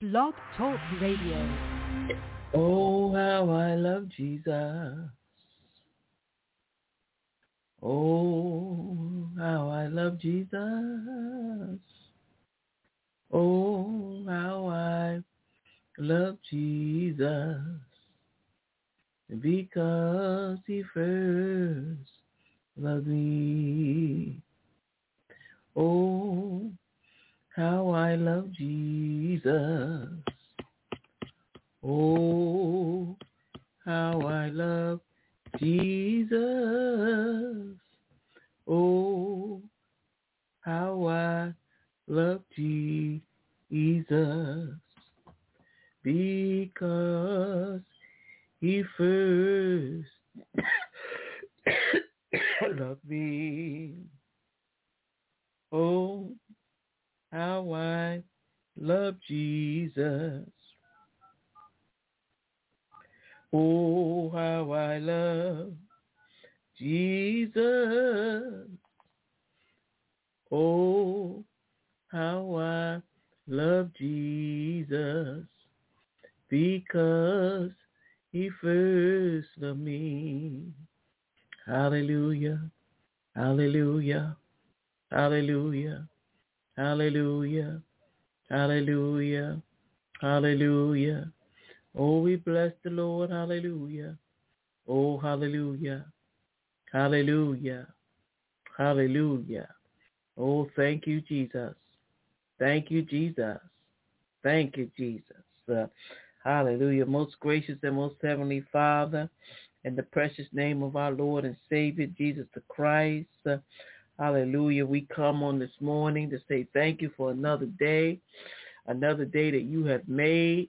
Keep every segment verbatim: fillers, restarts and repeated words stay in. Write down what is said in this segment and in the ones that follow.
Blog Talk Radio. Oh, how I love Jesus. Oh, how I love Jesus. Oh, how I love Jesus. Because he first loved me. Oh, how I love Jesus. Oh, how I love Jesus. Oh, how I love Jesus. Because he first loved me. Oh, how I love Jesus. Oh, how I love Jesus. Oh, how I love Jesus. Because he first loved me. Hallelujah, hallelujah, hallelujah, hallelujah, hallelujah, hallelujah. Oh, we bless the Lord, hallelujah. Oh, hallelujah, hallelujah, hallelujah. Oh, thank you, Jesus. Thank you, Jesus. Thank you, Jesus. Uh, hallelujah. Most gracious and most heavenly Father, in the precious name of our Lord and Savior, Jesus the Christ. Uh, hallelujah. We come on this morning to say thank you for another day, another day that you have made,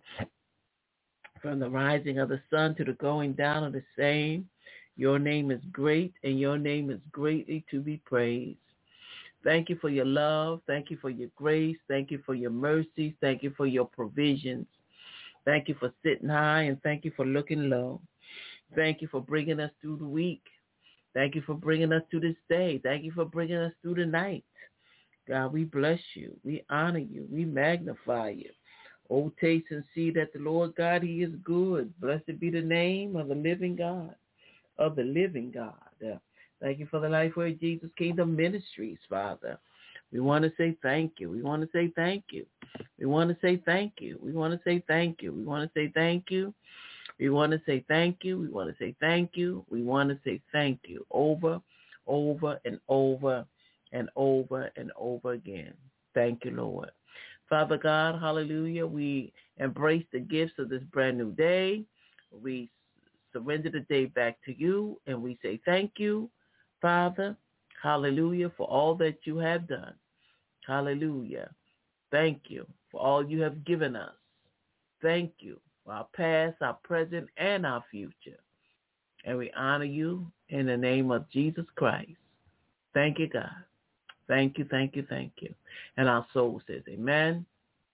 from the rising of the sun to the going down of the same. Your name is great, and your name is greatly to be praised. Thank you for your love. Thank you for your grace. Thank you for your mercy. Thank you for your provisions. Thank you for sitting high, and thank you for looking low. Thank you for bringing us through the week. Thank you for bringing us to this day. Thank you for bringing us through the night. God, we bless you. We honor you. We magnify you. Oh, taste and see that the Lord God, he is good. Blessed be the name of the living God, of the living God. Uh, thank you for the Lifeway Jesus Kingdom Ministries, Father. We want to say thank you. We want to say thank you. We want to say thank you. We want to say thank you. We want to say thank you. We want to say thank you. We want to say thank you. We want to say thank you over, over, and over, and over, and over again. Thank you, Lord. Father God, hallelujah, we embrace the gifts of this brand new day. We surrender the day back to you, and we say thank you, Father, hallelujah, for all that you have done. Hallelujah. Thank you for all you have given us. Thank you for our past, our present, and our future. And we honor you in the name of Jesus Christ. Thank you, God. Thank you, thank you, thank you. And our soul says amen,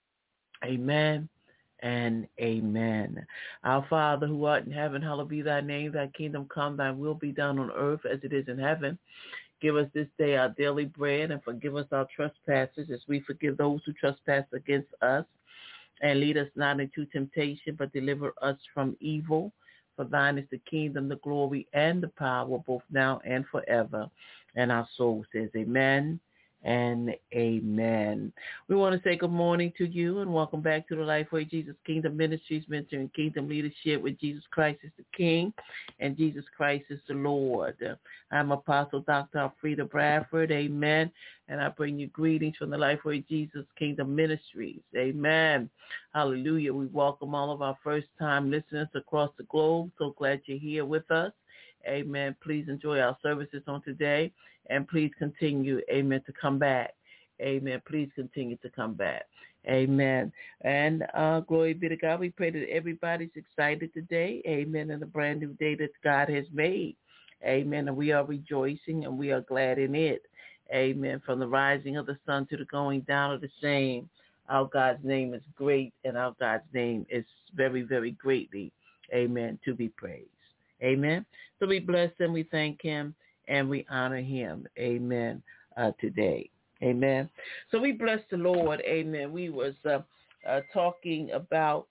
amen, and amen. Our Father who art in heaven, hallowed be thy name. Thy kingdom come, thy will be done on earth as it is in heaven. Give us this day our daily bread, and forgive us our trespasses as we forgive those who trespass against us. And lead us not into temptation, but deliver us from evil. For thine is the kingdom, the glory, and the power, both now and forever. And our soul says amen and amen. We want to say good morning to you and welcome back to the Lifeway Jesus Kingdom Ministries, mentoring kingdom leadership with Jesus Christ is the King and Jesus Christ is the Lord. I'm Apostle Doctor Alfreda Bradford, amen. And I bring you greetings from the Lifeway Jesus Kingdom Ministries, amen. Hallelujah. We welcome all of our first-time listeners across the globe. So glad you're here with us. Amen. Please enjoy our services on today, and please continue, amen, to come back. Amen. Please continue to come back. Amen. And uh, glory be to God. We pray that everybody's excited today. Amen. And a brand new day that God has made. Amen. And we are rejoicing and we are glad in it. Amen. From the rising of the sun to the going down of the same, our God's name is great, and our God's name is very, very greatly, amen, to be praised. Amen. So we bless him, we thank him, and we honor him. Amen. Uh, today. Amen. So we bless the Lord. Amen. We was uh, uh, talking about,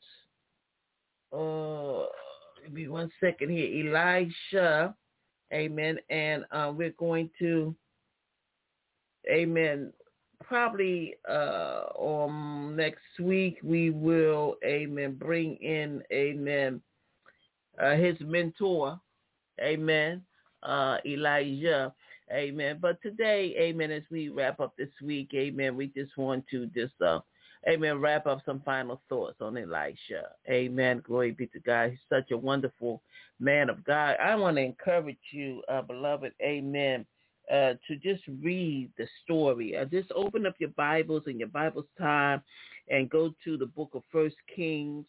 uh, give me one second here, Elisha, amen, and uh, we're going to, amen, probably uh, on next week we will, amen, bring in, amen, uh, his mentor, amen, uh, Elijah, amen. But today, amen, as we wrap up this week, amen, we just want to just, uh, amen, wrap up some final thoughts on Elisha. Amen. Glory be to God. He's such a wonderful man of God. I want to encourage you, uh, beloved, amen, uh, to just read the story. Uh, just open up your Bibles and your Bible's time and go to the book of First Kings.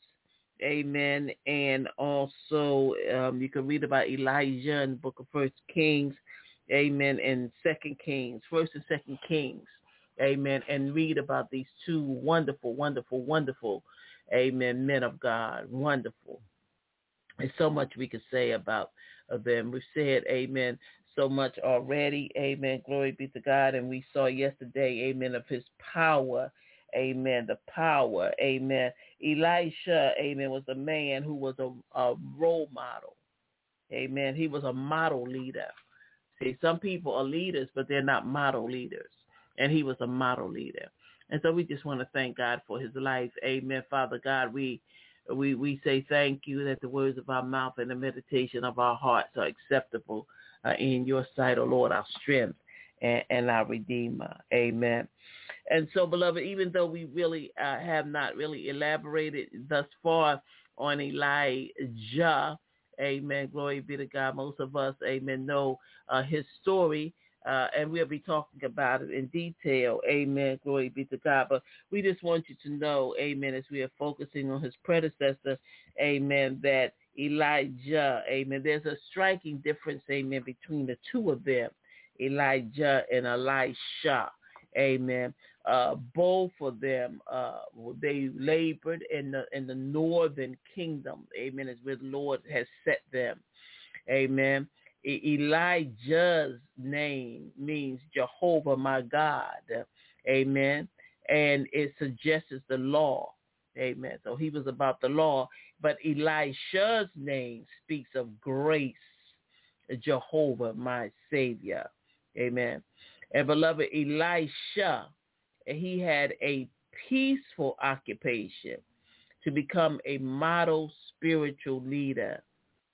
Amen. And also um, you can read about Elijah in the book of First Kings. Amen. And Second Kings, First and Second Kings. Amen. And read about these two wonderful, wonderful, wonderful, amen, men of God. Wonderful. There's so much we could say about them. We've said, amen, so much already. Amen. Glory be to God. And we saw yesterday, amen, of his power. Amen. The power. Amen. Elisha, amen, was a man who was a, a role model. Amen. He was a model leader. See, some people are leaders, but they're not model leaders. And he was a model leader. And so we just want to thank God for his life. Amen. Father God, we we we say thank you that the words of our mouth and the meditation of our hearts are acceptable uh, in your sight, O Lord, our strength and, and our Redeemer. Amen. And so, beloved, even though we really uh, have not really elaborated thus far on Elijah, amen, glory be to God, most of us, amen, know uh, his story, uh, and we'll be talking about it in detail, amen, glory be to God. But we just want you to know, amen, as we are focusing on his predecessor, amen, that Elijah, amen, there's a striking difference, amen, between the two of them, Elijah and Elisha, amen. Uh, both of them, uh, they labored in the in the northern kingdom, amen, is where the Lord has set them, amen. E- Elijah's name means Jehovah my God, amen, and it suggests the law, amen. So he was about the law, but Elisha's name speaks of grace, Jehovah my Savior, amen. And beloved, Elisha, he had a peaceful occupation to become a model spiritual leader.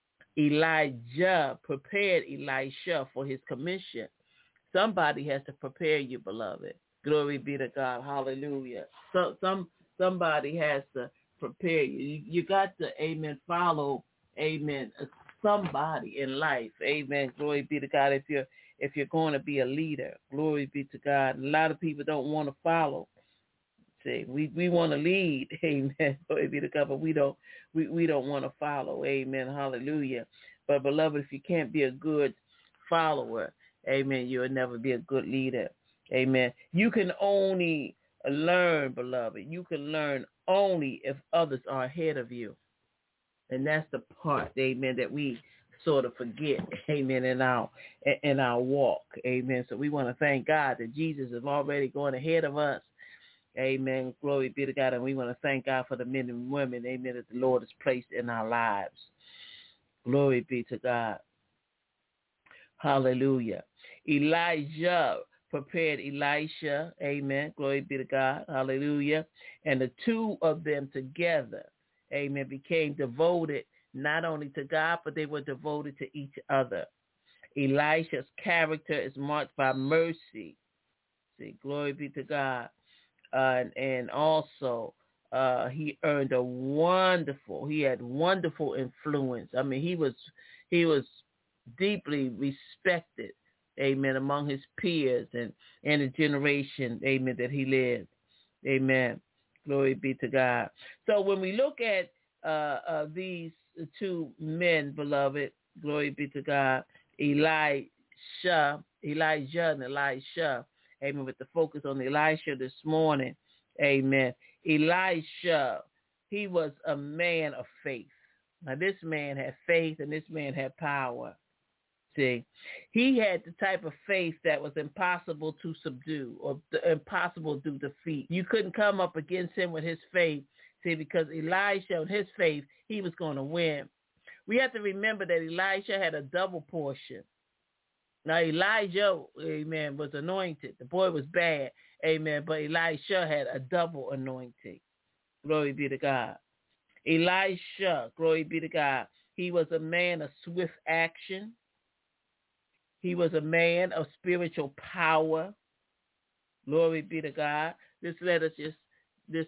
Elijah prepared Elisha for his commission. Somebody has to prepare you, beloved. Glory be to God. Hallelujah. So some somebody has to prepare you. You, you got to, amen, follow, amen, somebody in life. Amen. Glory be to God. If you're if you're going to be a leader, glory be to God. A lot of people don't want to follow. See, we, we want to lead, amen. Glory be to God, but we don't we, we don't want to follow. Amen. Hallelujah. But beloved, if you can't be a good follower, amen, you'll never be a good leader. Amen. You can only learn, beloved. You can learn only if others are ahead of you. And that's the part, amen, that we sort of forget, amen, in our in our walk, amen. So we want to thank God that Jesus is already going ahead of us, amen. Glory be to God, and we want to thank God for the men and women, amen, that the Lord has placed in our lives. Glory be to God. Hallelujah. Elijah prepared Elisha, amen. Glory be to God. Hallelujah. And the two of them together, amen, became devoted not only to God, but they were devoted to each other. Elisha's character is marked by mercy. See, glory be to God. Uh, and, and also, uh, he earned a wonderful, he had wonderful influence. I mean, he was, he was deeply respected, amen, among his peers and, and the generation, amen, that he lived. Amen. Glory be to God. So when we look at uh, uh, these two men, beloved, glory be to God, Elisha, Elijah and Elisha, amen, with the focus on Elisha this morning, amen. Elisha, he was a man of faith. Now this man had faith and this man had power. See, he had the type of faith that was impossible to subdue or impossible to defeat. You couldn't come up against him with his faith, see, because Elisha, with his faith, he was going to win. We have to remember that Elisha had a double portion. Now, Elijah, amen, was anointed. The boy was bad, amen, but Elisha had a double anointing. Glory be to God. Elisha, glory be to God, he was a man of swift action. He was a man of spiritual power. Glory be to God. This let us just, this,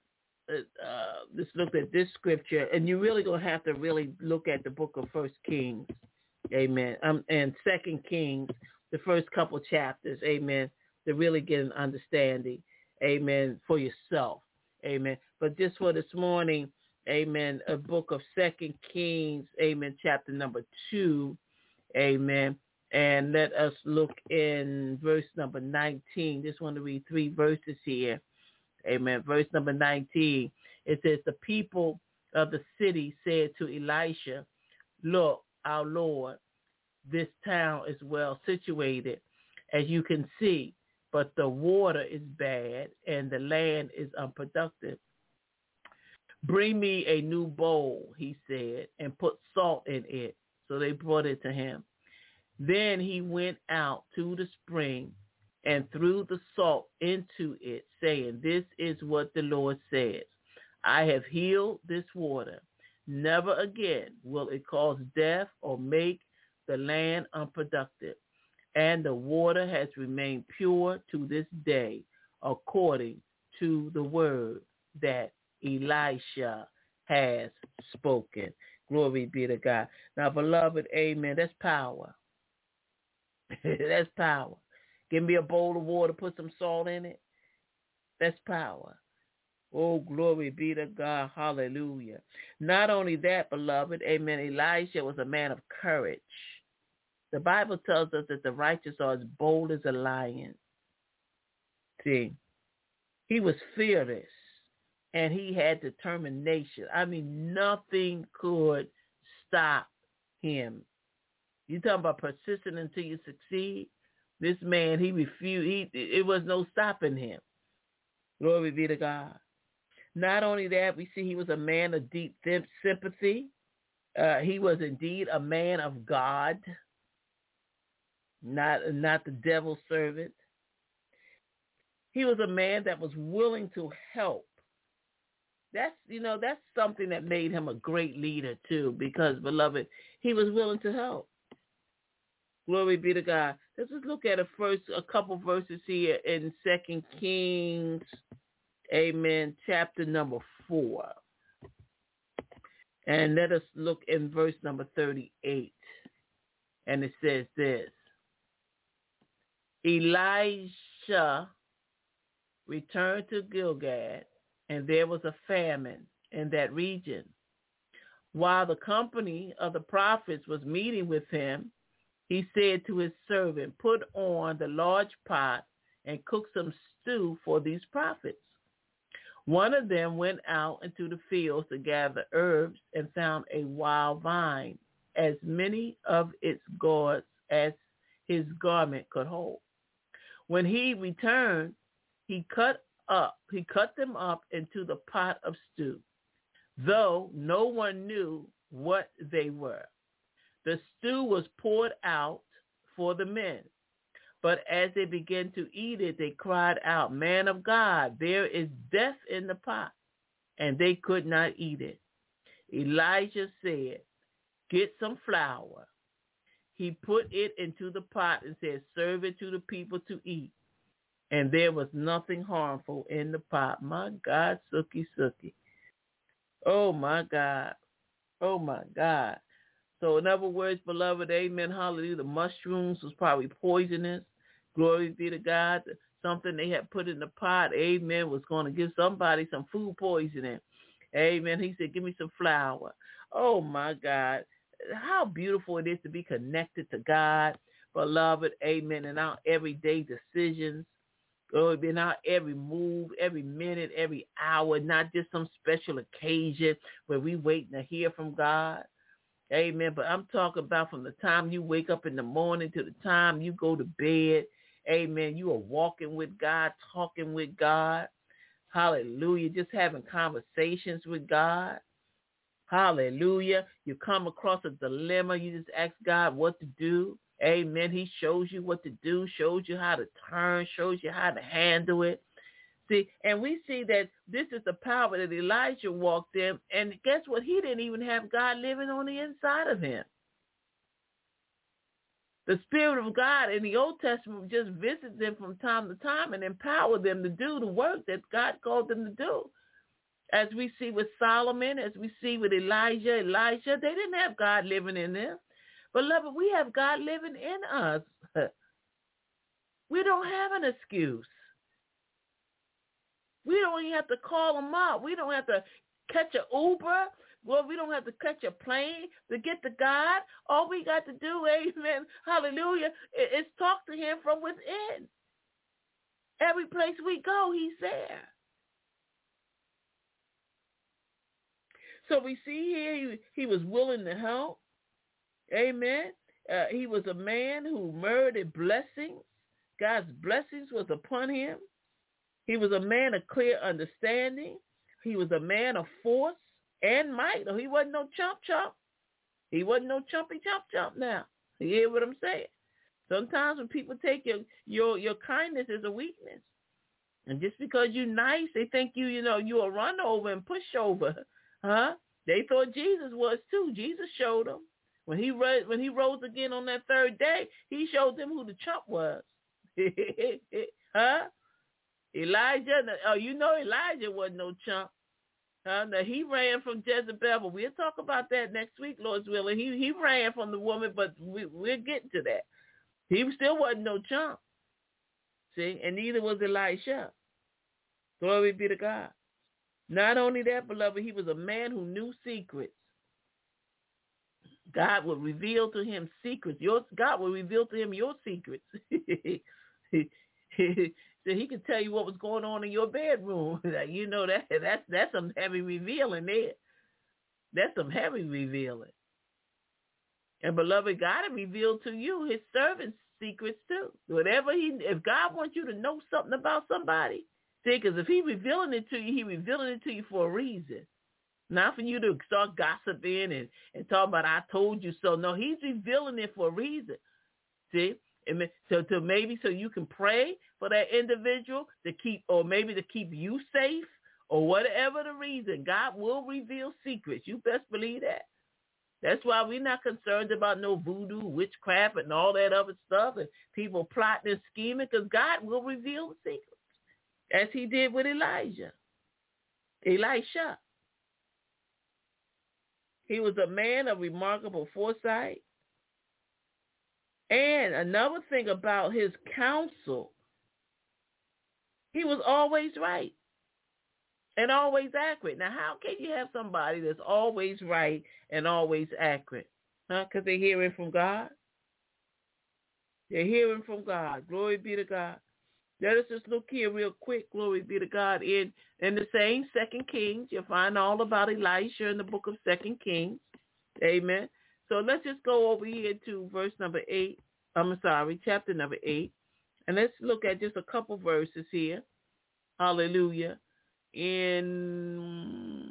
uh, just look at this scripture, and you're really going to have to really look at the book of First Kings, amen, um, and Second Kings, the first couple chapters, amen, to really get an understanding, amen, for yourself, amen. But just for this morning, amen, a book of Second Kings, amen, chapter number two, amen. And let us look in verse number nineteen. Just want to read three verses here. Amen. Verse number nineteen. It says, the people of the city said to Elisha, look, our Lord, this town is well situated, as you can see, but the water is bad and the land is unproductive. Bring me a new bowl, he said, and put salt in it. So they brought it to him. Then he went out to the spring and threw the salt into it, saying, this is what the Lord says. I have healed this water. Never again will it cause death or make the land unproductive. And the water has remained pure to this day, according to the word that Elisha has spoken. Glory be to God. Now, beloved, amen, that's power. That's power. Give me a bowl of water, put some salt in it. That's power. Oh, glory be to God. Hallelujah. Not only that, beloved, amen, Elisha was a man of courage. The Bible tells us that the righteous are as bold as a lion. See, he was fearless, and he had determination. I mean, nothing could stop him. You talking about persistent until you succeed? This man, he refused. He, it was no stopping him. Glory be to God. Not only that, we see he was a man of deep sympathy. Uh, he was indeed a man of God, not, not the devil's servant. He was a man that was willing to help. That's, you know, that's something that made him a great leader too, because, beloved, he was willing to help. Glory be to God. Let's just look at a first, a couple verses here in Second Kings, amen, chapter number four. And let us look in verse number thirty-eight. And it says this. Elisha returned to Gilgal, and there was a famine in that region. While the company of the prophets was meeting with him, he said to his servant, put on the large pot and cook some stew for these prophets. One of them went out into the fields to gather herbs and found a wild vine, as many of its gourds as his garment could hold. When he returned, he cut up, he cut them up into the pot of stew, though no one knew what they were. The stew was poured out for the men, but as they began to eat it, they cried out, man of God, there is death in the pot, and they could not eat it. Elijah said, get some flour. He put it into the pot and said, serve it to the people to eat. And there was nothing harmful in the pot. My God, sookie, sookie. Oh, my God. Oh, my God. So in other words, beloved, amen, hallelujah, the mushrooms was probably poisonous. Glory be to God. Something they had put in the pot, amen, was going to give somebody some food poisoning. Amen. He said, give me some flour. Oh, my God. How beautiful it is to be connected to God, beloved, amen, in our everyday decisions. Glory be, in our every move, every minute, every hour, not just some special occasion where we waiting to hear from God. Amen. But I'm talking about from the time you wake up in the morning to the time you go to bed. Amen. You are walking with God, talking with God. Hallelujah. Just having conversations with God. Hallelujah. You come across a dilemma. You just ask God what to do. Amen. He shows you what to do, shows you how to turn, shows you how to handle it. See, and we see that this is the power that Elijah walked in. And guess what? He didn't even have God living on the inside of him. The Spirit of God in the Old Testament just visits them from time to time and empower them to do the work that God called them to do. As we see with Solomon, as we see with Elijah, Elijah, they didn't have God living in them. Beloved, we have God living in us. We don't have an excuse. We don't even have to call them up. We don't have to catch an Uber. Well, we don't have to catch a plane to get to God. All we got to do, amen, hallelujah, is talk to him from within. Every place we go, he's there. So we see here he, he was willing to help. Amen. Uh, he was a man who merited blessings. God's blessings was upon him. He was a man of clear understanding. He was a man of force and might. Oh, he wasn't no chump chump. He wasn't no chumpy chump chump now. You hear what I'm saying? Sometimes when people take your, your, your kindness as a weakness, and just because you're nice, they think you, you know, you're a run over and pushover. Huh? They thought Jesus was too. Jesus showed them. When he rose, when he rose again on that third day, he showed them who the chump was. Huh? Elijah, oh, you know Elijah wasn't no chump. Huh? Now, he ran from Jezebel, but we'll talk about that next week, Lord's willing. He he ran from the woman, but we, we're getting to that. He still wasn't no chump. See? And neither was Elisha. Glory be to God. Not only that, beloved, he was a man who knew secrets. God would reveal to him secrets. Your God would reveal to him your secrets. So he could tell you what was going on in your bedroom. You know, that that's that's some heavy revealing there. That's some heavy revealing. And beloved, God will reveal to you his servants' secrets too. Whatever he, if God wants you to know something about somebody, see, because if he's revealing it to you, he's revealing it to you for a reason. Not for you to start gossiping and, and talk about, I told you so. No, he's revealing it for a reason. See? So to maybe so you can pray for that individual to keep, or maybe to keep you safe, or whatever the reason, God will reveal secrets. You best believe that. That's why we're not concerned about no voodoo, witchcraft, and all that other stuff, and people plotting and scheming, because God will reveal the secrets, as he did with Elijah, Elisha. He was a man of remarkable foresight. And another thing about his counsel, he was always right and always accurate. Now, how can you have somebody that's always right and always accurate? Huh? Because they're hearing from God. They're hearing from God. Glory be to God. Let us just look here real quick. Glory be to God. In, in the same Second Kings, you'll find all about Elisha in the book of Second Kings. Amen. So let's just go over here to verse number eight. I'm sorry, chapter number eight. And let's look at just a couple verses here. Hallelujah. In,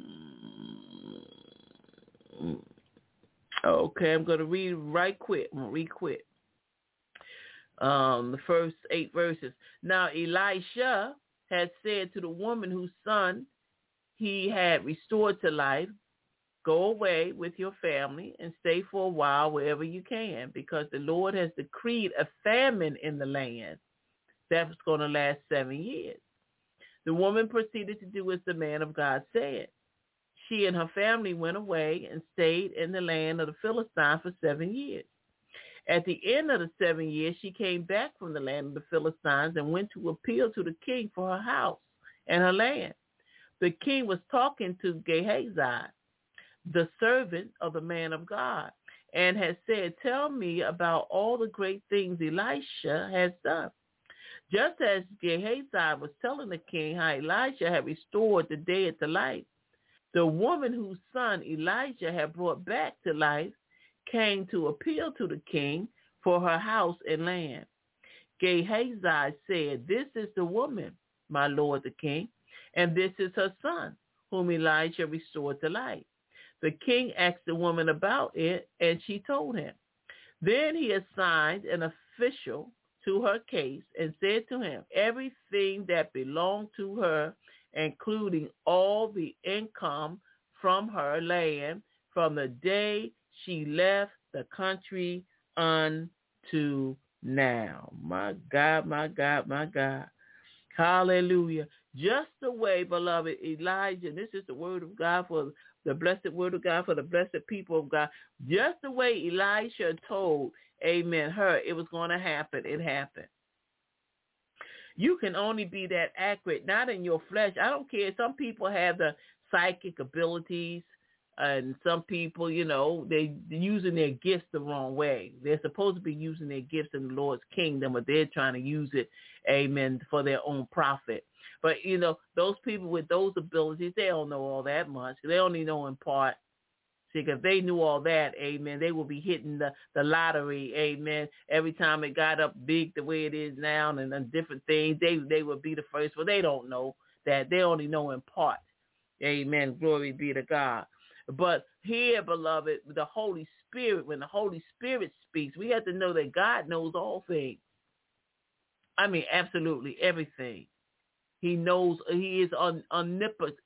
okay, I'm going to read right quick. I'm going to read quick. Um, the first eight verses. Now, Elisha had said to the woman whose son he had restored to life, go away with your family and stay for a while wherever you can, because the Lord has decreed a famine in the land that was going to last seven years. The woman proceeded to do as the man of God said. She and her family went away and stayed in the land of the Philistines for seven years. At the end of the seven years, she came back from the land of the Philistines and went to appeal to the king for her house and her land. The king was talking to Gehazi, the servant of the man of God, and had said, tell me about all the great things Elisha has done. Just as Gehazi was telling the king how Elisha had restored the dead to life, the woman whose son Elijah had brought back to life came to appeal to the king for her house and land. Gehazi said, "This is the woman, my lord the king, and this is her son, whom Elijah restored to life." The king asked the woman about it, and she told him. Then he assigned an official to her case and said to him, "Everything that belonged to her, including all the income from her land from the day she left the country unto now." My God, my God, my God. Hallelujah. Just the way, beloved, Elijah, this is the word of God for the blessed word of God for the blessed people of God. Just the way Elisha told, amen, her it was going to happen, it happened. You can only be that accurate, not in your flesh. I don't care. Some people have the psychic abilities, and some people, you know, they're using their gifts the wrong way. They're supposed to be using their gifts in the Lord's kingdom, but they're trying to use it, amen, for their own profit. But, you know, those people with those abilities, they don't know all that much. They only know in part. See, if they knew all that, amen, they would be hitting the, the lottery, amen, every time it got up big the way it is now and, and different things. They, they would be the first, but they don't know that. They only know in part. Amen. Glory be to God. But here, beloved, the Holy Spirit, when the Holy Spirit speaks, we have to know that God knows all things. I mean, absolutely everything. He knows. He is omnipotent,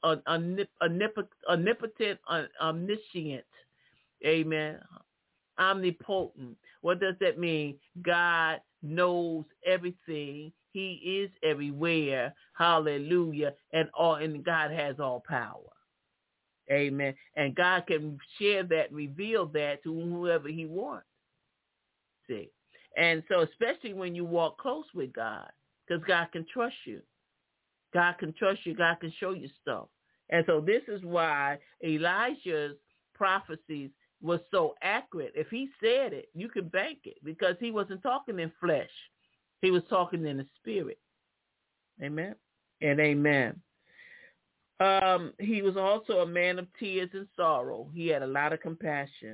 omnipotent, omniscient. Amen. Omnipotent. What does that mean? God knows everything. He is everywhere. Hallelujah. And all, and God has all power. Amen. And God can share that, reveal that to whoever he wants. See? And so especially when you walk close with God, because God can trust you. God can trust you. God can show you stuff. And so this is why Elijah's prophecies was so accurate. If he said it, you can bank it, because he wasn't talking in flesh. He was talking in the spirit. Amen and amen. Um, he was also a man of tears and sorrow. He had a lot of compassion.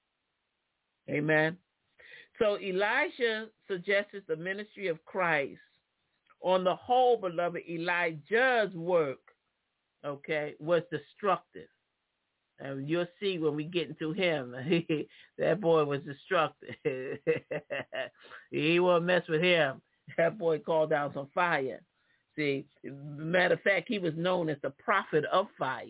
Amen. So Elijah suggests the ministry of Christ. On the whole, beloved, Elijah's work, okay, was destructive. And you'll see when we get into him, that boy was destructive. He won't mess with him. That boy called down some fire. See, matter of fact, he was known as the prophet of fire.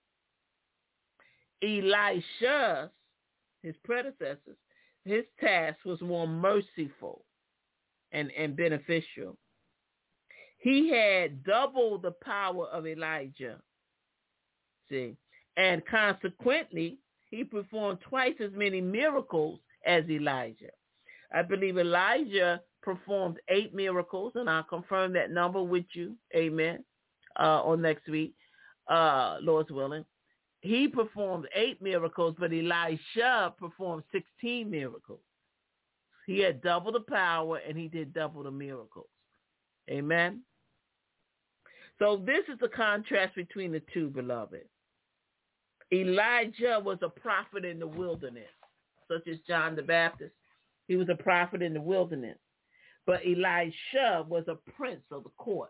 Elisha, his predecessors, his task was more merciful and, and beneficial. He had double the power of Elijah, see, and consequently, he performed twice as many miracles as Elijah. I believe Elijah performed eight miracles, and I'll confirm that number with you, amen, uh, on next week, uh, Lord's willing. He performed eight miracles, but Elisha performed sixteen miracles. He had double the power, and he did double the miracles. Amen. So this is the contrast between the two, beloved. Elijah was a prophet in the wilderness, such as John the Baptist. He was a prophet in the wilderness. But Elisha was a prince of the court.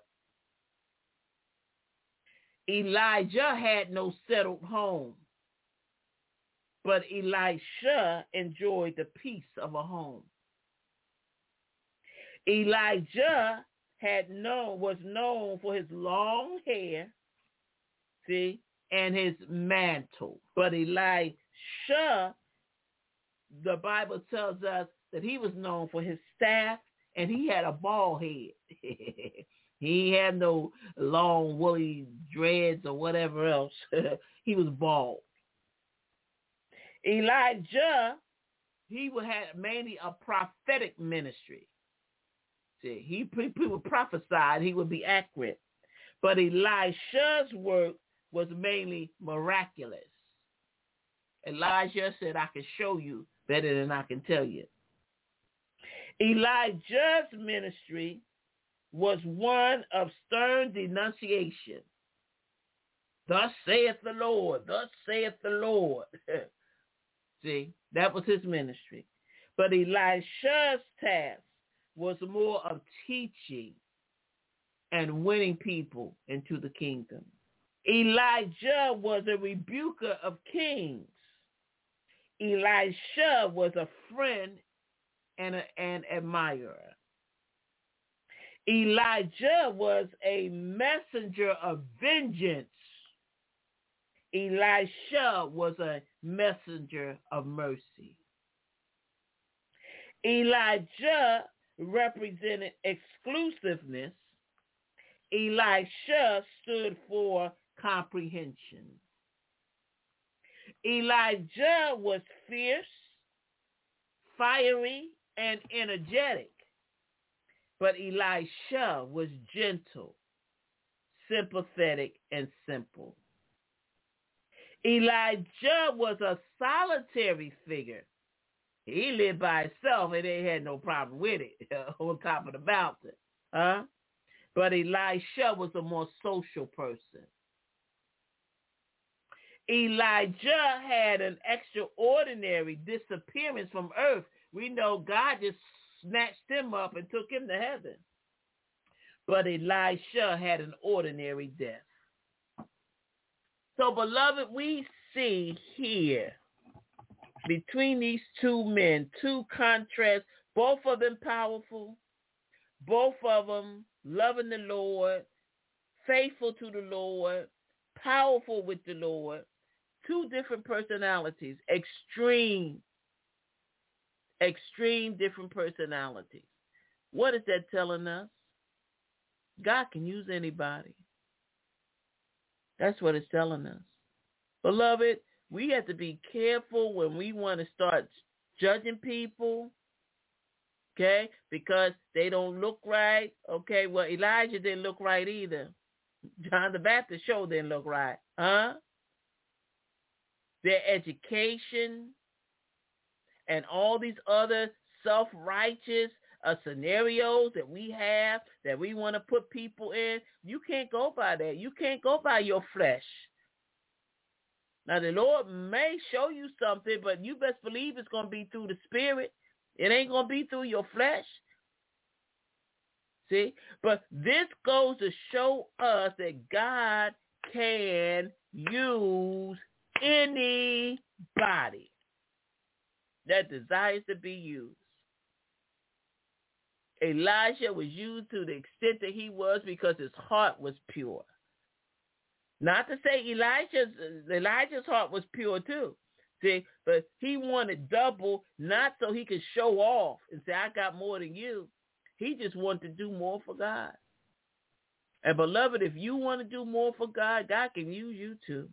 Elijah had no settled home, but Elisha enjoyed the peace of a home. Elijah had known, was known for his long hair, see, and his mantle. But Elisha, the Bible tells us that he was known for his staff, and he had a bald head. He had no long woolly dreads or whatever else. He was bald. Elijah, he would have mainly a prophetic ministry. See, he people prophesied he would be accurate. But Elisha's work was mainly miraculous. Elijah said, I can show you better than I can tell you. Elijah's ministry was one of stern denunciation. Thus saith the Lord, thus saith the Lord. See, that was his ministry. But Elisha's task was more of teaching and winning people into the kingdom. Elijah was a rebuker of kings. Elisha was a friend and a, an admirer. Elijah was a messenger of vengeance. Elisha was a messenger of mercy. Elijah represented exclusiveness. Elisha stood for comprehension. Elijah was fierce, fiery, and energetic, but Elisha was gentle, sympathetic, and simple. Elijah was a solitary figure. He lived by himself and they had no problem with it on top of the mountain. Huh? But Elisha was a more social person. Elijah had an extraordinary disappearance from earth. We know God just snatched him up and took him to heaven. But Elisha had an ordinary death. So, beloved, we see here between these two men, two contrasts, both of them powerful, both of them loving the Lord, faithful to the Lord, powerful with the Lord, two different personalities, extreme, extreme different personalities. What is that telling us? God can use anybody. That's what it's telling us. Beloved, we have to be careful when we want to start judging people, okay, because they don't look right. Okay, well, Elijah didn't look right either. John the Baptist sure didn't look right. Huh? Their education and all these other self-righteous uh, scenarios that we have that we want to put people in, you can't go by that. You can't go by your flesh. Now, the Lord may show you something, but you best believe it's going to be through the Spirit. It ain't going to be through your flesh. See? But this goes to show us that God can use anybody that desires to be used. Elijah was used to the extent that he was because his heart was pure. Not to say Elijah's, Elijah's heart was pure too. See, but he wanted double, not so he could show off and say, I got more than you. He just wanted to do more for God. And beloved, if you want to do more for God, God can use you too.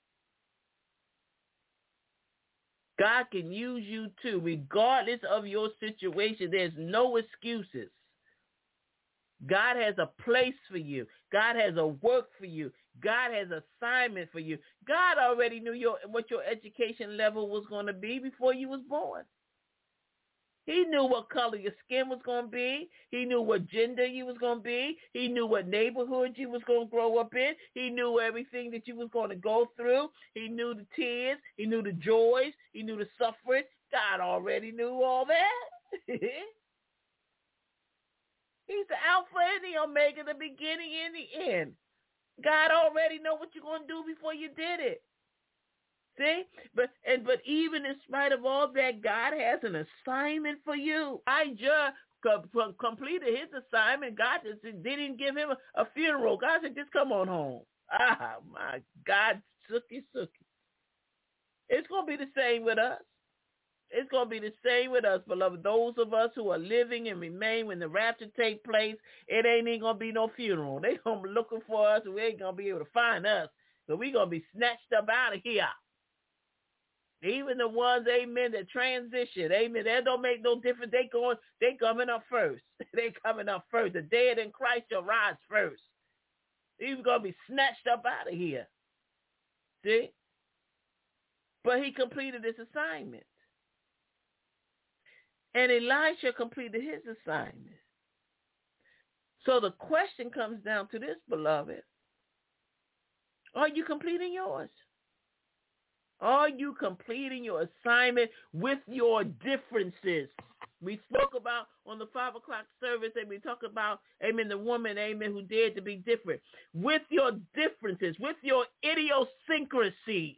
God can use you too, regardless of your situation. There's no excuses. God has a place for you. God has a work for you. God has an assignment for you. God already knew your what your education level was going to be before you was born. He knew what color your skin was going to be. He knew what gender you was going to be. He knew what neighborhood you was going to grow up in. He knew everything that you was going to go through. He knew the tears. He knew the joys. He knew the suffering. God already knew all that. He's the Alpha and the Omega, the beginning and the end. God already know what you're going to do before you did it. See? But and but even in spite of all that, God has an assignment for you. Elijah co- completed his assignment. God just didn't give him a, a funeral. God said, just come on home. Ah, my God, sookie, sookie. It's going to be the same with us. It's going to be the same with us, beloved. Those of us who are living and remain when the rapture take place, it ain't even going to be no funeral. They going to be looking for us, and we ain't going to be able to find us. So we going to be snatched up out of here. Even the ones, amen, that transition, amen, that don't make no difference. They going, they coming up first. They coming up first. The dead in Christ shall rise first. He's going to be snatched up out of here. See? But he completed his assignment. And Elisha completed his assignment. So the question comes down to this, beloved. Are you completing yours? Are you completing your assignment with your differences? We spoke about on the five o'clock service, and we talk about, amen, the woman, amen, who dared to be different. With your differences, with your idiosyncrasies.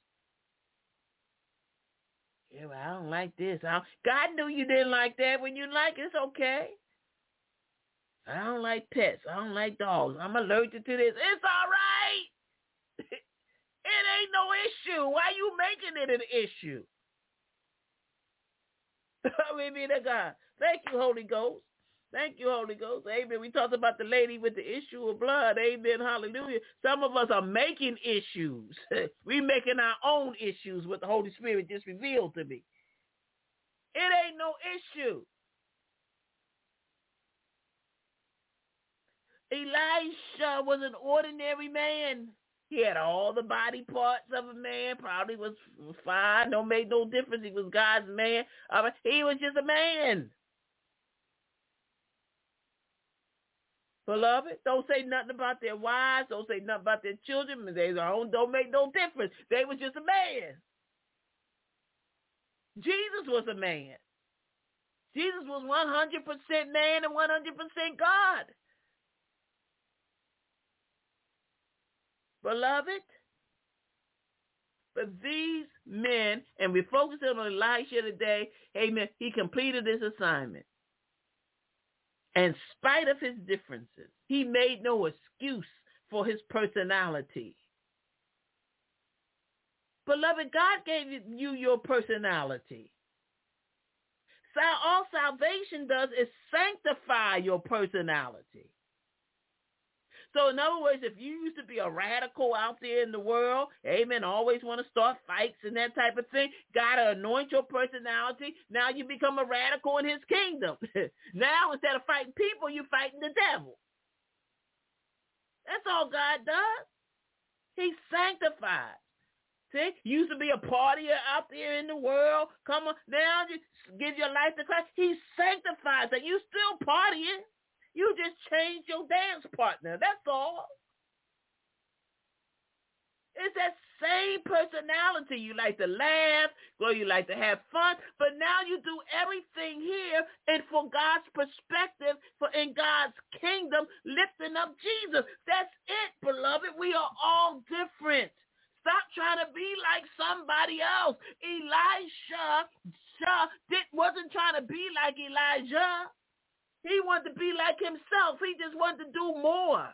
Yeah, well, I don't like this. I don't, God knew you didn't like that. When you like it, it's okay. I don't like pets. I don't like dogs. I'm allergic to this. It's all right. It ain't no issue. Why you making it an issue? Glory be to God. Thank you, Holy Ghost. Thank you, Holy Ghost. Amen. We talked about the lady with the issue of blood. Amen. Hallelujah. Some of us are making issues. We making our own issues what the Holy Spirit just revealed to me. It ain't no issue. Elisha was an ordinary man. He had all the body parts of a man, probably was fine, don't make no difference. He was God's man. Uh, he was just a man. Beloved, don't say nothing about their wives. Don't say nothing about their children. They don't, don't make no difference. They was just a man. Jesus was a man. Jesus was one hundred percent man and one hundred percent God. Beloved, but these men, and we're focusing on Elisha today, amen, he completed his assignment. In spite of his differences, he made no excuse for his personality. Beloved, God gave you your personality. So all salvation does is sanctify your personality. So in other words, if you used to be a radical out there in the world, amen, always want to start fights and that type of thing, God will anoint your personality. Now you become a radical in his kingdom. Now instead of fighting people, you're fighting the devil. That's all God does. He sanctifies. See, you used to be a partier out there in the world. Come on, now just give your life to Christ. He sanctifies that. You still partying. You just changed your dance partner. That's all. It's that same personality. You like to laugh, or you like to have fun, but now you do everything here and for God's perspective, for in God's kingdom, lifting up Jesus. That's it, beloved. We are all different. Stop trying to be like somebody else. Elisha did, wasn't trying to be like Elijah. He wanted to be like himself. He just wanted to do more.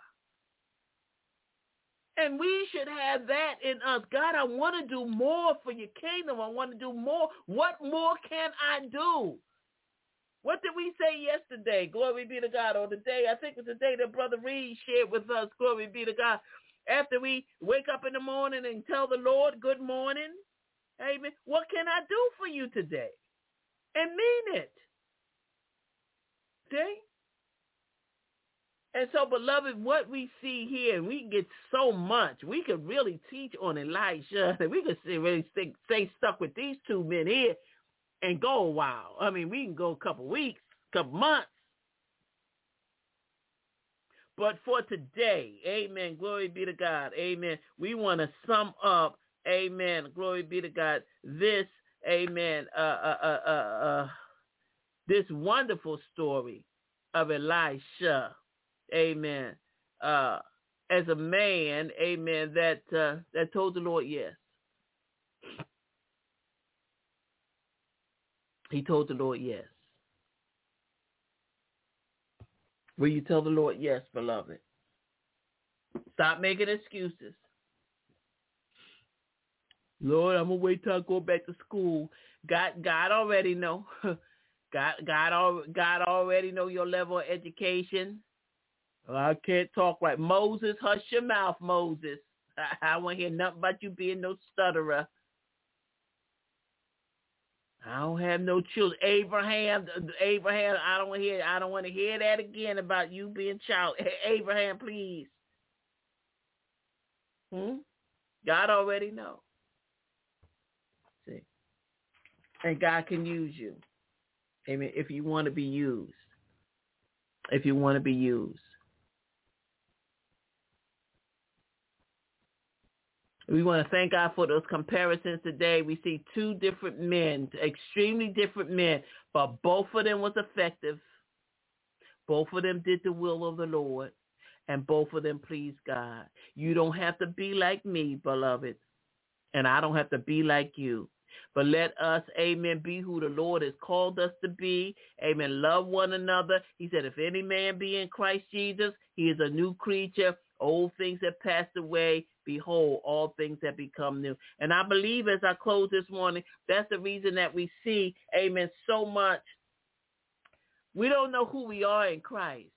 And we should have that in us. God, I want to do more for your kingdom. I want to do more. What more can I do? What did we say yesterday? Glory be to God. Or the day, I think it was the day that Brother Reed shared with us. Glory be to God. After we wake up in the morning and tell the Lord, good morning. Amen. What can I do for you today? And mean it. See? And so, beloved, what we see here, we get so much. We could really teach on Elisha. We could really stay, stay stuck with these two men here and go a while. I mean, we can go a couple weeks, couple months. But for today, amen, glory be to God, amen, we want to sum up, amen, glory be to God, this, amen, uh, uh, uh, uh, uh this wonderful story of Elisha, amen, uh, as a man, amen, that uh, that told the Lord yes. He told the Lord yes. Will you tell the Lord yes, beloved? Stop making excuses. Lord, I'm going to wait till I go back to school. God, God already know. God, God, God already know your level of education. Oh, I can't talk right. Moses, hush your mouth, Moses. I, I won't hear nothing about you being no stutterer. I don't have no children. Abraham, Abraham, I don't hear. I don't want to hear that again about you being child. Abraham, please. Hmm? God already know. See, and God can use you. Amen. If you want to be used, if you want to be used. We want to thank God for those comparisons today. We see two different men, extremely different men, but both of them was effective. Both of them did the will of the Lord, and both of them pleased God. You don't have to be like me, beloved, and I don't have to be like you. But let us, amen, be who the Lord has called us to be. Amen. Love one another. He said, if any man be in Christ Jesus, he is a new creature. Old things have passed away. Behold, all things have become new. And I believe as I close this morning, that's the reason that we see, amen, so much. We don't know who we are in Christ.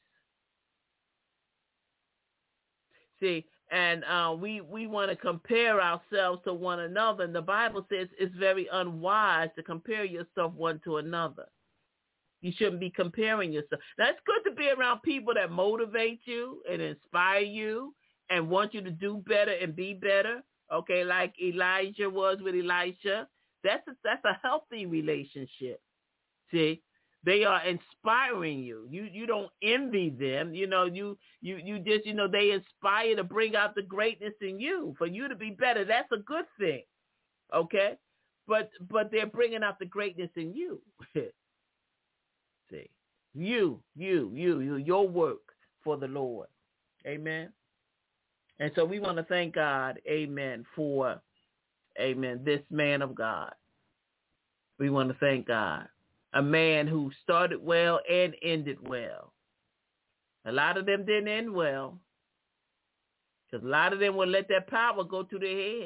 See, and uh, we, we want to compare ourselves to one another. And the Bible says it's very unwise to compare yourself one to another. You shouldn't be comparing yourself. Now, it's good to be around people that motivate you and inspire you and want you to do better and be better, okay, like Elijah was with Elisha. That's a, that's a healthy relationship, see? They are inspiring you. You you don't envy them. You know, you, you, you just, you know, they inspire to bring out the greatness in you, for you to be better. That's a good thing, okay? But but they're bringing out the greatness in you. See, you, you, you, you, your work for the Lord. Amen. And so we want to thank God, amen, for, amen, this man of God. We want to thank God. A man who started well and ended well. A lot of them didn't end well, because a lot of them will let that power go to their head.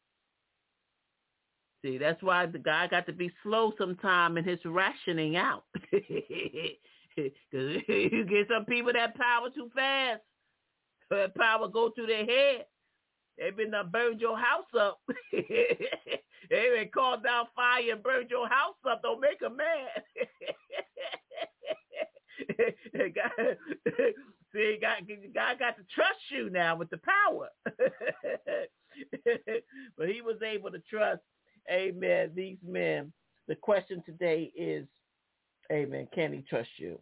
See, that's why the guy got to be slow sometime in his rationing out. Because you get some people that power too fast. So that power go to their head. They've been done burned your house up. They been called down fire and burned your house up. Don't make a man. God, see, God, God got to trust you now with the power. But he was able to trust, amen, these men. The question today is, amen, can he trust you?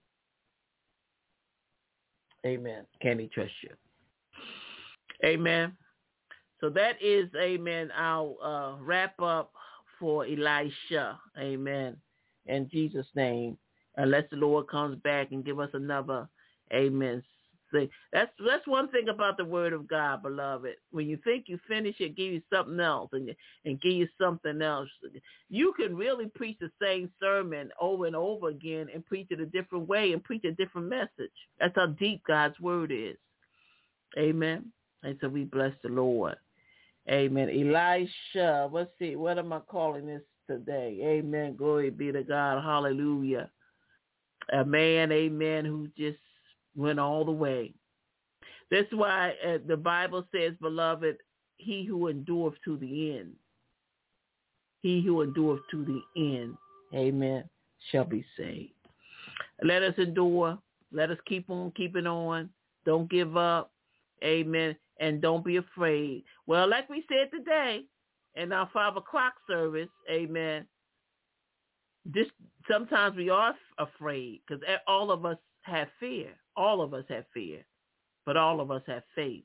Amen. Can he trust you? Amen. So that is, amen, our uh, wrap up for Elisha. Amen. In Jesus' name. Unless the Lord comes back and give us another, amen. Thing. That's that's one thing about the word of God, beloved. When you think you finish it, give you something else and, and give you something else. You can really preach the same sermon over and over again and preach it a different way and preach a different message. That's how deep God's word is. Amen. And so we bless the Lord. Amen. Elisha, let's see, what am I calling this today? Amen. Glory be to God. Hallelujah. A man, amen, who just went all the way. That's why uh, the Bible says, beloved, he who endureth to the end, he who endureth to the end, amen, shall be saved. Let us endure. Let us keep on keeping on. Don't give up. Amen. And don't be afraid. Well, like we said today in our five o'clock service, amen, this, sometimes we are afraid because all of us have fear. All of us have fear, but all of us have faith.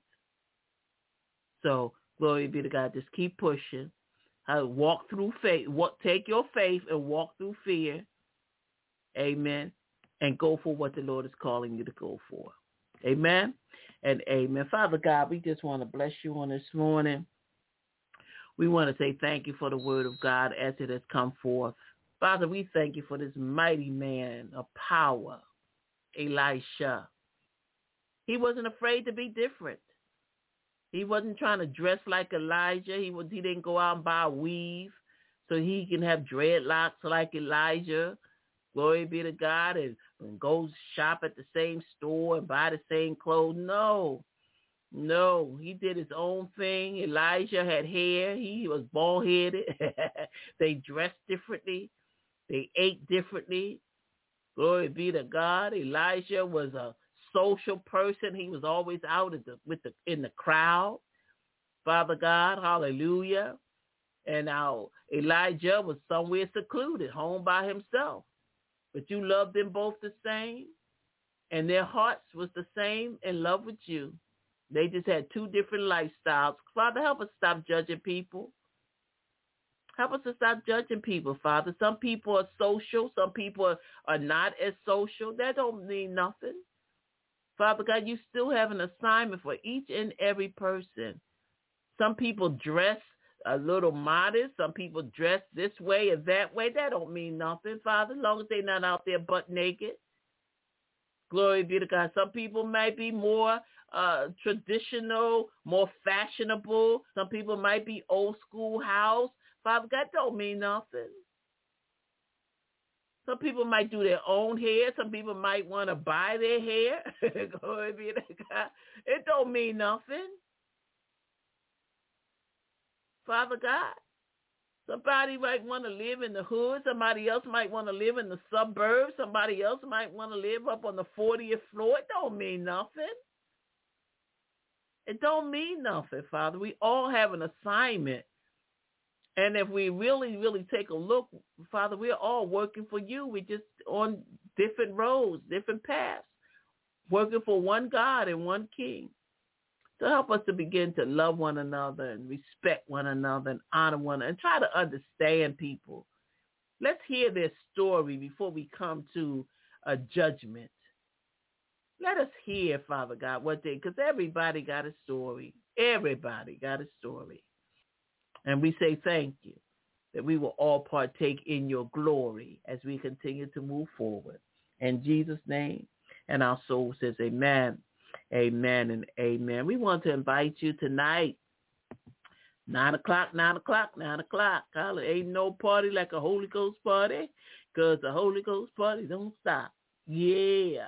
So glory be to God. Just keep pushing. Uh, walk through faith. Walk, take your faith and walk through fear. Amen. And go for what the Lord is calling you to go for. Amen. And amen. Father God, we just want to bless you on this morning. We want to say thank you for the word of God as it has come forth. Father, we thank you for this mighty man of power, Elisha. He wasn't afraid to be different. He wasn't trying to dress like Elijah. He was. He didn't go out and buy a weave so he can have dreadlocks like Elijah. Glory be to God, and, and go shop at the same store and buy the same clothes. No, no, he did his own thing. Elijah had hair. He was bald-headed. They dressed differently. They ate differently. Glory be to God. Elijah was a social person. He was always out at the, with the, in the crowd. Father God, hallelujah. And now Elijah was somewhere secluded, home by himself. But you loved them both the same, and their hearts was the same in love with you. They just had two different lifestyles. Father, help us stop judging people. Help us to stop judging people, Father. Some people are social. Some people are not as social. That don't mean nothing. Father God, you still have an assignment for each and every person. Some people dress a little modest. Some people dress this way or that way. That don't mean nothing, Father, as long as they're not out there butt naked. Glory be to God. Some people might be more uh, traditional, more fashionable. Some people might be old school house. Father God, don't mean nothing. Some people might do their own hair. Some people might want to buy their hair. Glory be to God. It don't mean nothing. Father God, somebody might want to live in the hood. Somebody else might want to live in the suburbs. Somebody else might want to live up on the fortieth floor. It don't mean nothing. It don't mean nothing, Father. We all have an assignment. And if we really, really take a look, Father, we're all working for you. We're just on different roads, different paths, working for one God and one King. So help us to begin to love one another and respect one another and honor one another and try to understand people. Let's hear their story before we come to a judgment. Let us hear, Father God, what they, because everybody got a story. Everybody got a story. And we say thank you that we will all partake in your glory as we continue to move forward. In Jesus' name, and our soul says amen, amen, and amen. We want to invite you tonight, nine o'clock, nine o'clock, nine o'clock. Ain't no party like a Holy Ghost party, because the Holy Ghost party don't stop. Yeah.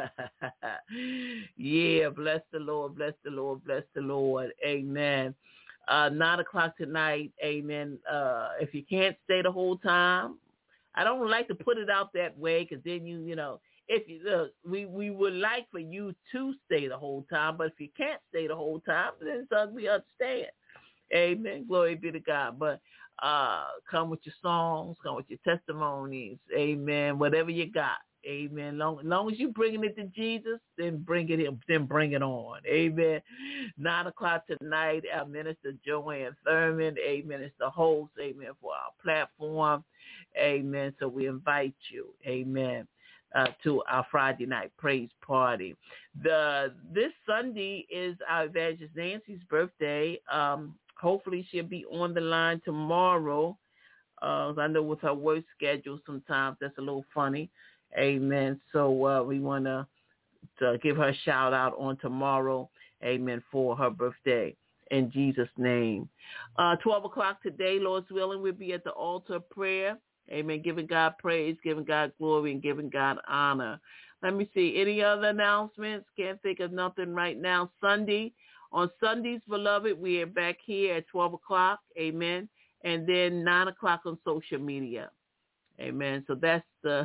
Yeah, bless the Lord, bless the Lord, bless the Lord. Amen. Uh, nine o'clock tonight, amen. Uh, if you can't stay the whole time, I don't like to put it out that way because then you, you know, if you look, we, we would like for you to stay the whole time, but if you can't stay the whole time, then son, we understand. Amen. Glory be to God. But uh, come with your songs, come with your testimonies. Amen. Whatever you got. Amen. Long, long as you bringing it to Jesus, then bring it in, then bring it on. Amen. Nine o'clock tonight, our minister Joanne Thurman, amen, is the host, amen, for our platform. Amen. So we invite you, amen, uh, to our Friday night praise party. The this Sunday is our evangelist Nancy's birthday. Um, hopefully she'll be on the line tomorrow. Uh, I know with her work schedule sometimes that's a little funny. Amen. So uh, we want to to give her a shout out on tomorrow. Amen. For her birthday in Jesus' name. Uh, twelve o'clock today, Lord's willing, we'll be at the altar of prayer. Amen. Giving God praise, giving God glory, and giving God honor. Let me see. Any other announcements? Can't think of nothing right now. Sunday. On Sundays, beloved, we are back here at twelve o'clock. Amen. And then nine o'clock on social media. Amen. So that's the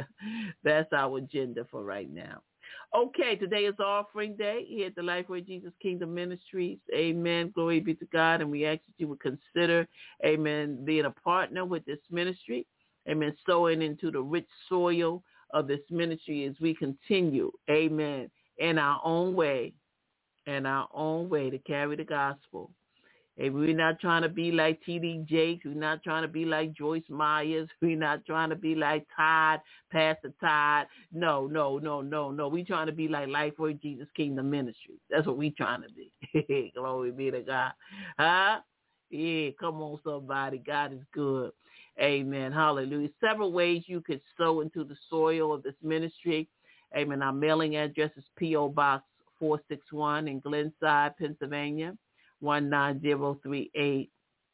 that's our agenda for right now. Okay, today is offering day here at the Lifeway Jesus Kingdom Ministries. Amen. Glory be to God. And we ask that you would consider, amen, being a partner with this ministry. Amen. Sowing into the rich soil of this ministry as we continue, amen, in our own way, in our own way to carry the gospel. Hey, we're not trying to be like T D Jakes. We're not trying to be like Joyce Myers. We're not trying to be like Todd, Pastor Todd. No, no, no, no, no. We're trying to be like Lifeway Jesus Kingdom Ministry. That's what we're trying to be. Glory be to God. Huh? Yeah, come on, somebody. God is good. Amen. Hallelujah. Several ways you could sow into the soil of this ministry. Amen. Our mailing address is P O Box four six one in Glenside, Pennsylvania. one nine zero three eight.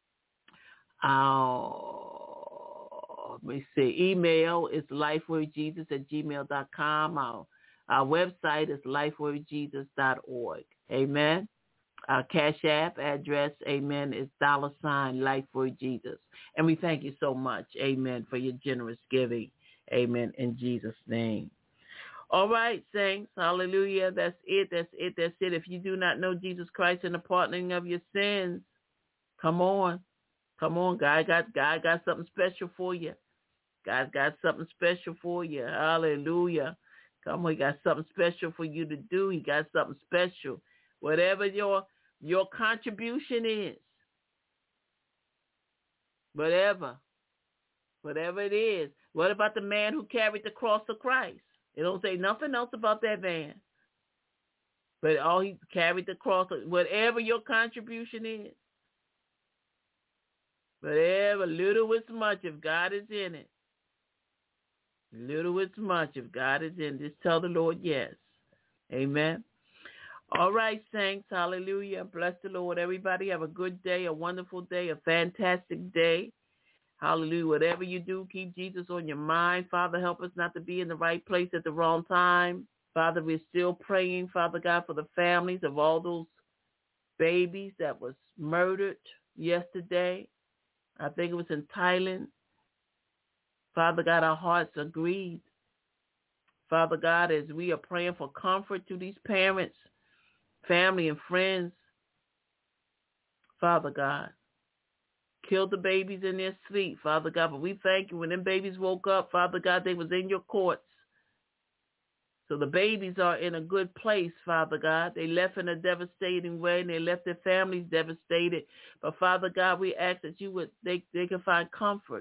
Uh, let me see. Email is lifewayjesus at gmail dot com. Our, our website is lifeway jesus dot org. Amen. Our Cash App address, amen, is dollar sign lifewayjesus. And we thank you so much, amen, for your generous giving. Amen. In Jesus' name. All right, saints, hallelujah. That's it, that's it, that's it. If you do not know Jesus Christ and the pardoning of your sins, come on. Come on, God got, God got something special for you. God got something special for you. Hallelujah. Come on, he got something special for you to do. He got something special Whatever your your contribution is, whatever, whatever it is. What about the man who carried the cross of Christ? It don't say nothing else about that man. But all he carried the cross, whatever your contribution is, whatever, little is much if God is in it. Little is much if God is in it. Just tell the Lord yes. Amen. All right, saints. Hallelujah. Bless the Lord. Everybody have a good day, a wonderful day, a fantastic day. Hallelujah. Whatever you do, keep Jesus on your mind. Father, help us not to be in the right place at the wrong time. Father, we're still praying, Father God, for the families of all those babies that was murdered yesterday. I think it was in Thailand. Father God, our hearts are grieved. Father God, as we are praying for comfort to these parents, family, and friends, Father God, killed the babies in their sleep, Father God. But we thank you when them babies woke up, Father God, they was in your courts. So the babies are in a good place, Father God. They left in a devastating way, and they left their families devastated. But Father God, we ask that you would they, they can find comfort.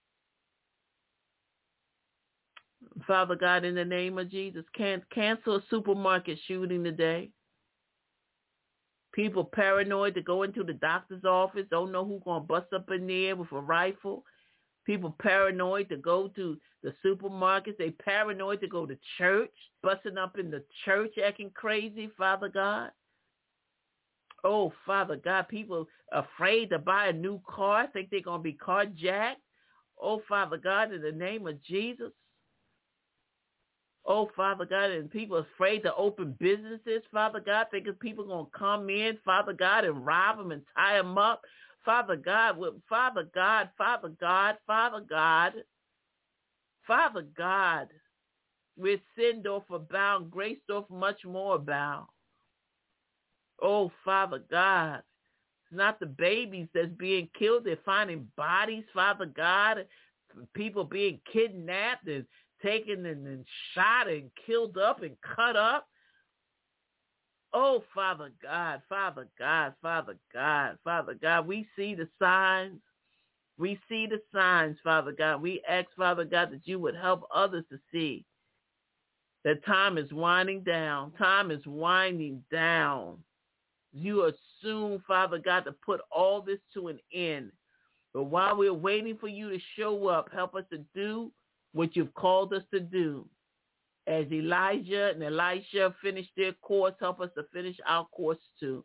Father God, in the name of Jesus, can cancel a supermarket shooting today. People paranoid to go into the doctor's office, don't know who's going to bust up in there with a rifle. People paranoid to go to the supermarkets. They paranoid to go to church, busting up in the church, acting crazy, Father God. Oh, Father God, people afraid to buy a new car, think they're going to be carjacked. Oh, Father God, in the name of Jesus. Oh, Father God, and people are afraid to open businesses, Father God, thinking people are going to come in, Father God, and rob them and tie them up. Father God, Father God, Father God, Father God, Father God, with sin doth abound, grace doth much more abound. Oh, Father God, it's not the babies that's being killed. They're finding bodies, Father God, people being kidnapped and taken and, and shot and killed up and cut up. Oh, Father God, Father God, Father God, Father God, we see the signs. We see the signs, Father God. We ask, Father God, that you would help others to see that time is winding down. Time is winding down. You are soon, Father God, to put all this to an end. But while we're waiting for you to show up, help us to do what you've called us to do. As Elijah and Elisha finished their course, help us to finish our course too.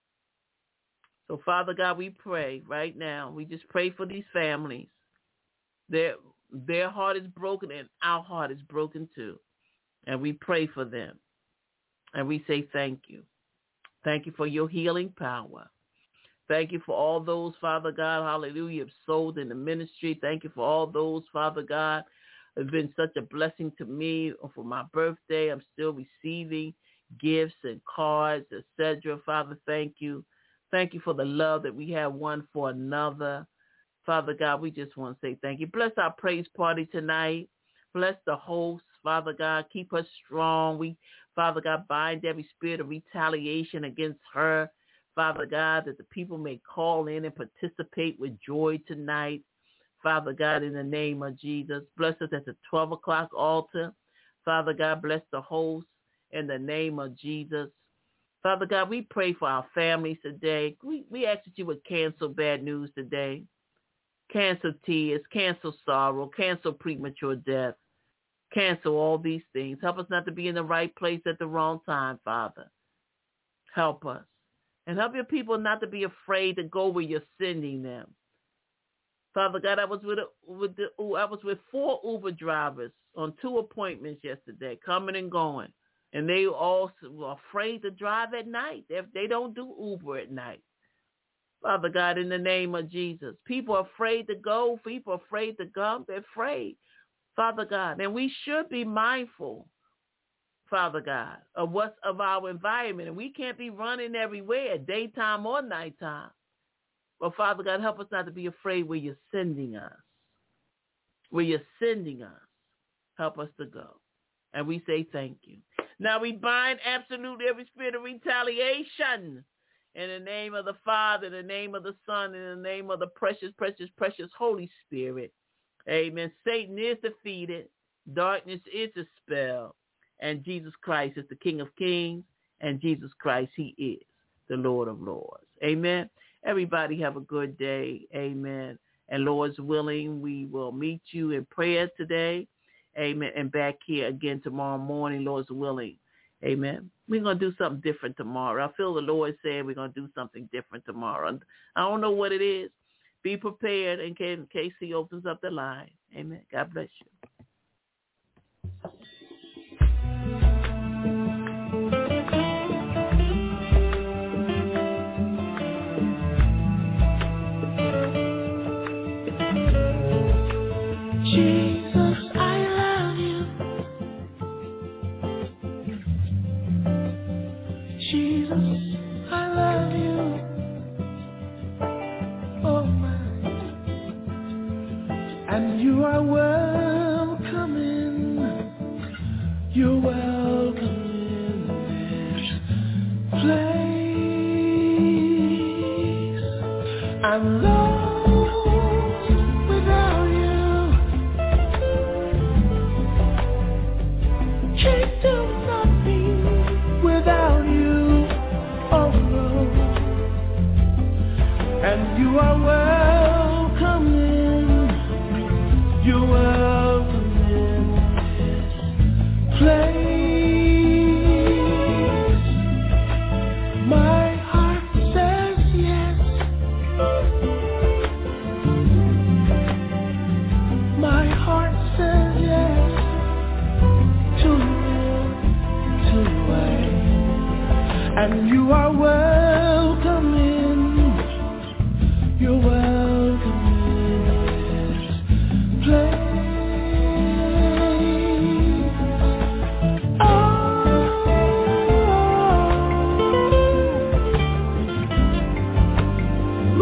So, Father God, we pray right now. We just pray for these families. Their, their heart is broken and our heart is broken too. And we pray for them. And we say thank you. Thank you for your healing power. Thank you for all those, Father God, hallelujah, have sold in the ministry. Thank you for all those, Father God, have been such a blessing to me. For my birthday, I'm still receiving gifts and cards, et cetera. Father, thank you. Thank you for the love that we have one for another. Father God, we just want to say thank you. Bless our praise party tonight. Bless the host, Father God. Keep her strong. We, Father God, bind every spirit of retaliation against her. Father God, that the people may call in and participate with joy tonight. Father God, in the name of Jesus, bless us at the twelve o'clock altar. Father God, bless the host in the name of Jesus. Father God, we pray for our families today. We, we ask that you would cancel bad news today. Cancel tears, cancel sorrow, cancel premature death. Cancel all these things. Help us not to be in the right place at the wrong time, Father. Help us. And help your people not to be afraid to go where you're sending them. Father God, I was with a, with the I was with four Uber drivers on two appointments yesterday, coming and going, and they all were afraid to drive at night. They, they don't do Uber at night. Father God, in the name of Jesus, people are afraid to go. People are afraid to come. They're afraid, Father God, and we should be mindful, Father God, of what's of our environment, and we can't be running everywhere, daytime or nighttime. But Father God, help us not to be afraid where you're sending us. Where you're sending us, help us to go. And we say thank you. Now we bind absolutely every spirit of retaliation in the name of the Father, in the name of the Son, in the name of the precious, precious, precious Holy Spirit. Amen. Satan is defeated. Darkness is dispelled. And Jesus Christ is the King of Kings. And Jesus Christ, he is the Lord of Lords. Amen. Everybody have a good day. Amen. And Lord's willing, we will meet you in prayer today. Amen. And back here again tomorrow morning, Lord's willing. Amen. We're going to do something different tomorrow. I feel the Lord saying we're going to do something different tomorrow. I don't know what it is. Be prepared in case he opens up the line. Amen. God bless you. Jesus, I love you. Jesus, I love you. Oh my. And you are welcome in. You're welcome in this place. I'm lost without you. Can't do nothing without you, oh no. And you are welcome in, you're welcome in this place. My heart says yes. My heart says yes. To you, to your way. And you are welcome in, you're welcome in this place. Oh, ooh,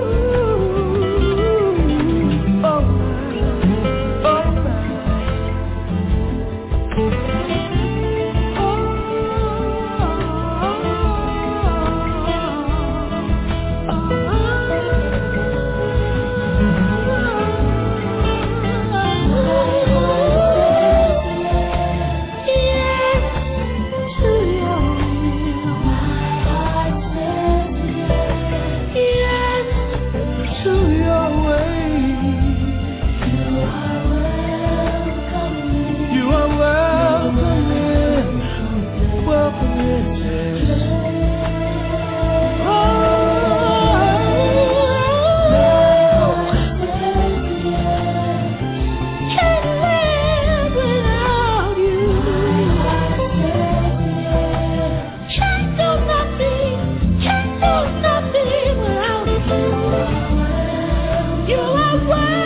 oh my, oh my. You are